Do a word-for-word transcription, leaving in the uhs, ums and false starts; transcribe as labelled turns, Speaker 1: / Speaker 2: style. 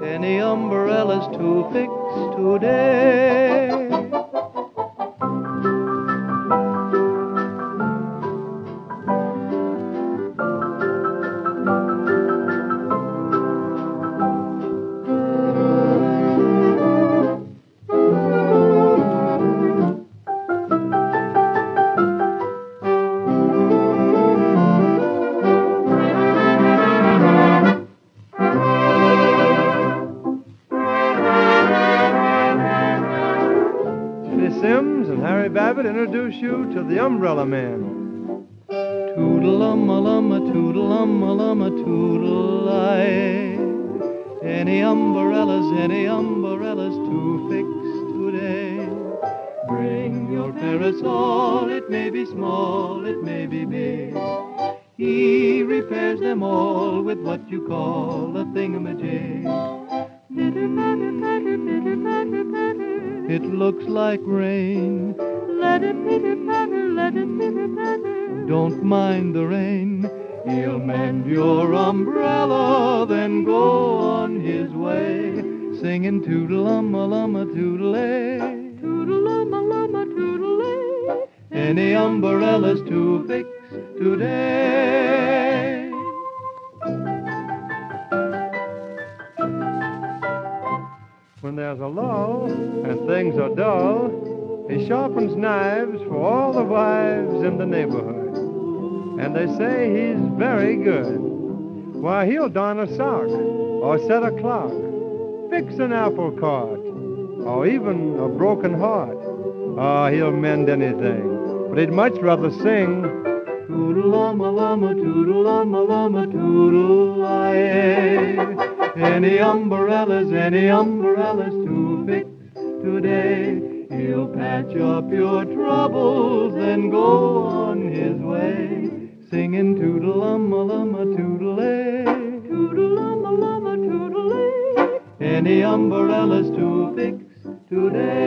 Speaker 1: Any umbrellas to fix today?
Speaker 2: Sims and Harry Babbitt introduce you to the Umbrella Man.
Speaker 1: Toodle-umma-lumma, toodle-umma-lumma, toodle-I. Any umbrellas, any umbrellas to fix today? Bring your parasol, it may be small, it may be big. He repairs them all with what you call a thingamajig. It looks like rain. Let it pitter-patter, let it pitter-patter. Don't mind the rain. He'll mend your umbrella, then go on his way, singing toodle-umma-lumma, toodle-ay. Toodle-umma-lumma, toodle-ay. Any umbrellas to fix today?
Speaker 2: When there's a lull and things are dull, he sharpens knives for all the wives in the neighborhood. And they say he's very good. Why, he'll darn a sock or set a clock, fix an apple cart, or even a broken heart. Oh, he'll mend anything, but he'd much rather sing toodle-umma-lumma, toodle-umma-lumma, toodle-I. Any umbrellas, any umbrellas to fix today? He'll patch up your troubles, then go on his way, singing toodle-umma-lumma, toodle-ay. Toodle-umma-lumma, toodle-ay. Any umbrellas to fix today?